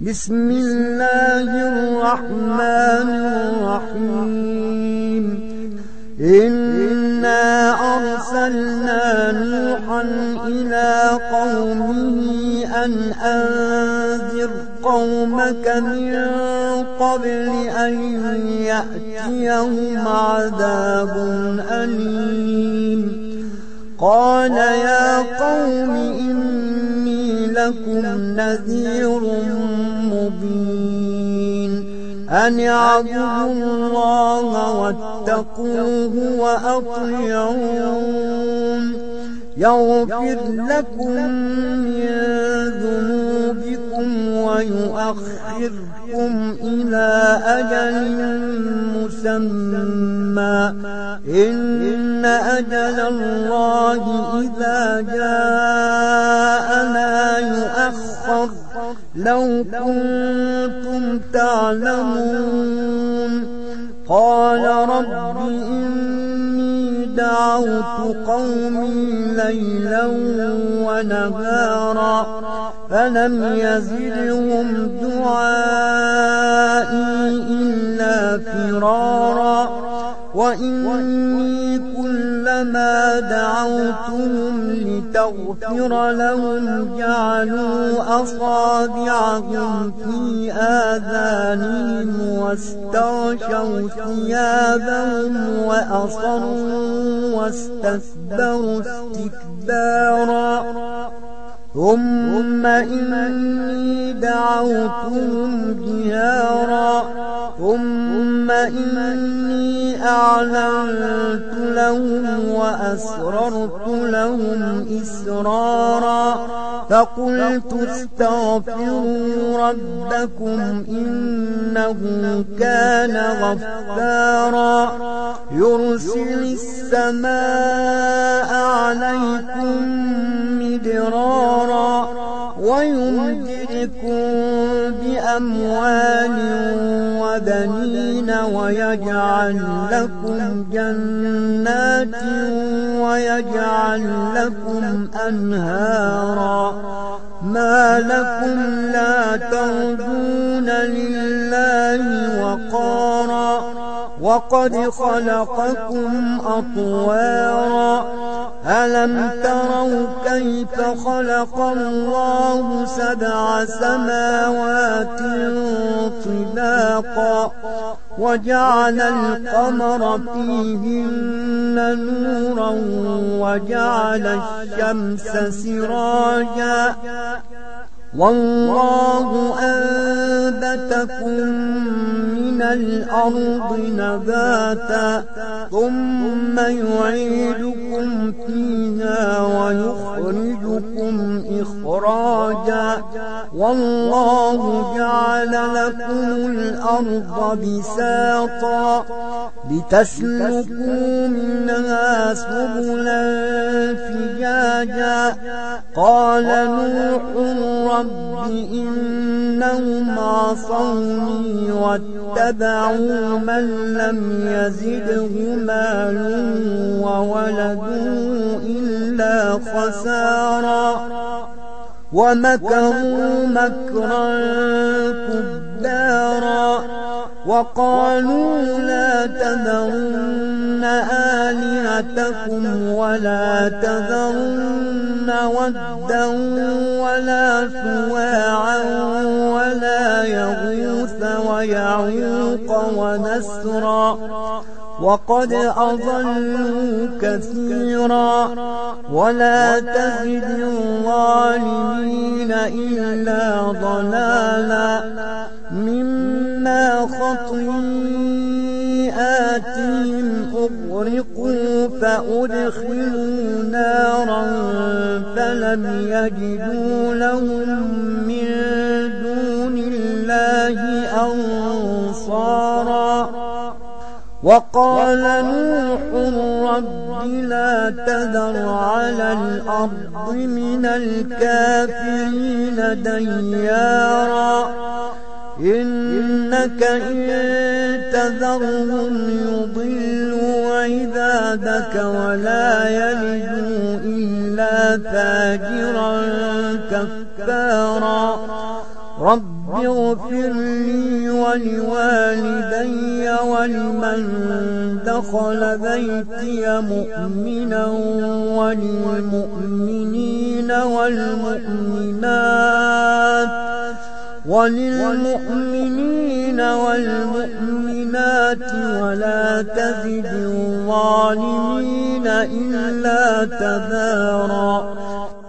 بسم الله الرحمن الرحيم. إنا أرسلنا نوحا إلى قومه أن أنذر قومك من قبل أن يأتيهم عذاب أليم. قال يا قوم إني لكم نذير مبين أن اعبدوا الله واتقوه وأطيعون يغفر لكم من ذنوبكم ويؤخركم إلى أجل مسمى إن أجل الله إذا جاء لا يؤخر لو كنتم تعلمون. قال رب إني دعوت قومي ليلا ونهارا فلم يزدهم دعائي إلا فرارا. وإني كلما دعوتهم لتغفر لهم جعلوا أصابعهم في آذانهم واستغشوا ثيابهم وأصروا واستكبروا استكبارا. ثم إني دعوتهم جهارا ثم إني أعلنت لهم وأسررت لهم إسرارا. فقلت استغفروا ربكم إنه كان غفارا يرسل السماء عليكم مدرارا ويمددكم بأموال وبنين ويجعل لكم جنات ويجعل لكم أنهارا. ما لكم لا ترجون لله وقارا وقد خلقكم أطوارا. ألم تروا كيف خلق الله 7 سماوات طباقا وجعل القمر فيهن نورا وجعل الشمس سراجا والله أنبتكم من الأرض نباتا ثم يعيدكم فيها ويخرجكم إخراجا. والله جعل لكم الأرض بساطا لتسلكوا منها سبلا فجاجا. قال نوح رب إنهم عصوني واتبعوا من لم يزده مال وولده إلا خسارا. ومكروا مكرا كبارا وقالوا لا تذرن آلهتكم ولا تذرن ودا ولا سواعا ولا يغوث ويعوق ونسرا وقد أضلوا كثيرا ولا تزد الظالمين إلا ضلالا مما خطيئاتهم أغرقوا فأدخلوا نارا فلم يجدوا لهم من دون الله أنصارا. وقال نوح رب لا تذر على الأرض من الكافرين ديارا إنك إن تذرهم يضلوا عبادك ولا يلدوا إلا فاجرا كفارا. رب اغفر لي ولوالدي ولمن دخل بيتي مؤمنا وللمؤمنين والمؤمنات ولا تزد الظالمين إلا تبارا